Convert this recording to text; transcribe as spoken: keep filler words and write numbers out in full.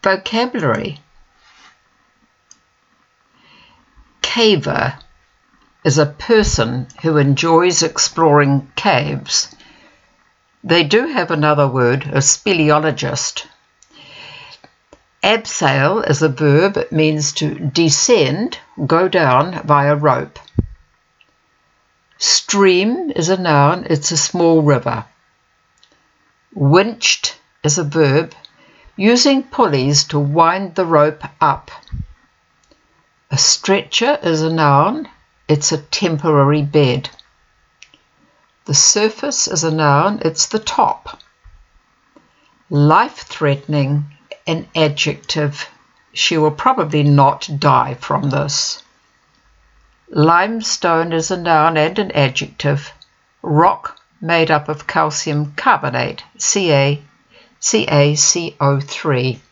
Vocabulary. Caver is a person who enjoys exploring caves. They do have another word, a speleologist. Abseil is a verb. It means to descend, go down via rope. Stream is a noun. It's a small river. Winched is a verb, using pulleys to wind the rope up. A stretcher is a noun. It's a temporary bed. The surface is a noun. It's the top. Life-threatening, an adjective. She will probably not die from this. Limestone is a noun and an adjective. Rock made up of calcium carbonate, C a C a C O three.